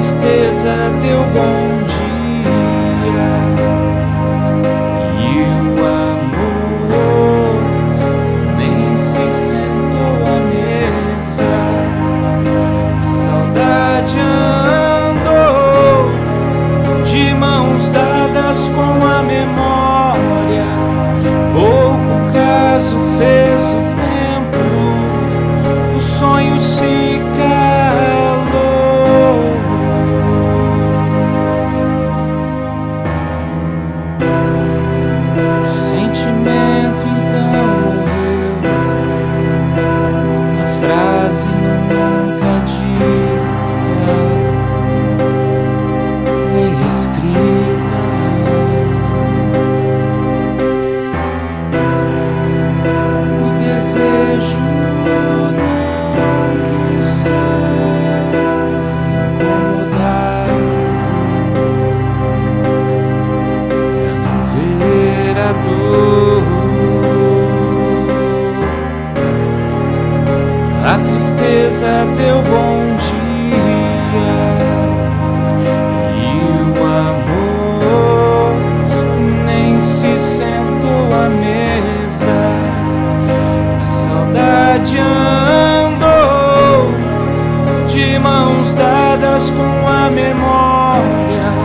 tristeza deu bom dia e o amor nem se sentou à mesa. A saudade andou de mãos dadas com a memória. Pouco caso fez o tempo, o sonho se calou. O sentimento então morreu, a frase nunca dita, nem escrita. O desejo não quis ser incomodado pra não ver a dor. A tristeza deu bom dia e o amor nem se sentou à mesa. A saudade andou de mãos dadas com a memória.